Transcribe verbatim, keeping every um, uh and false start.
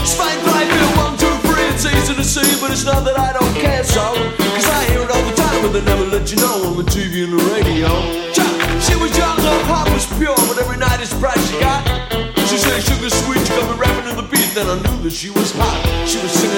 Spike right here, one, two, three. It's easy to see, but it's not that I don't care so. Cause I hear it all the time, but they never let you know on the T V and the radio. She was young, her heart was pure, but every night it's price she got. She said sugar sweet, she got me rapping to the beat. Then I knew that she was hot. She was singing